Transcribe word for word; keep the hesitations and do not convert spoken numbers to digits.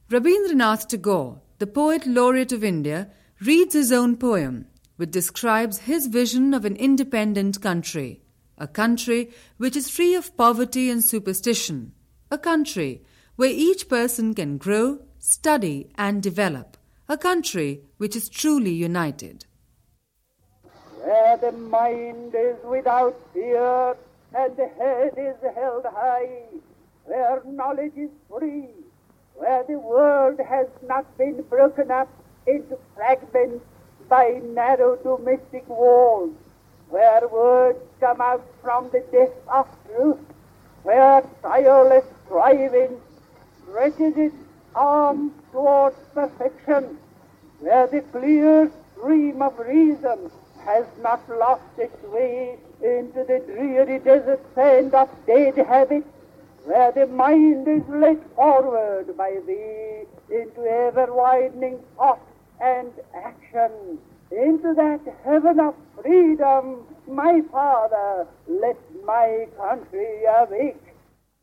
Rabindranath Tagore, the poet laureate of India, reads his own poem, which describes his vision of an independent country, a country which is free of poverty and superstition, a country where each person can grow, study and develop, a country which is truly united. Where the mind is without fear and the head is held high, where knowledge is free, where the world has not been broken up into fragments by narrow domestic walls, where words come out from the depth of truth, where tireless striving stretches its arms towards perfection, where the clear stream of reason has not lost its way into the dreary desert sand of dead habit, where the mind is led forward by thee into ever-widening thought and action, into that heaven of freedom, my Father, let my country awake.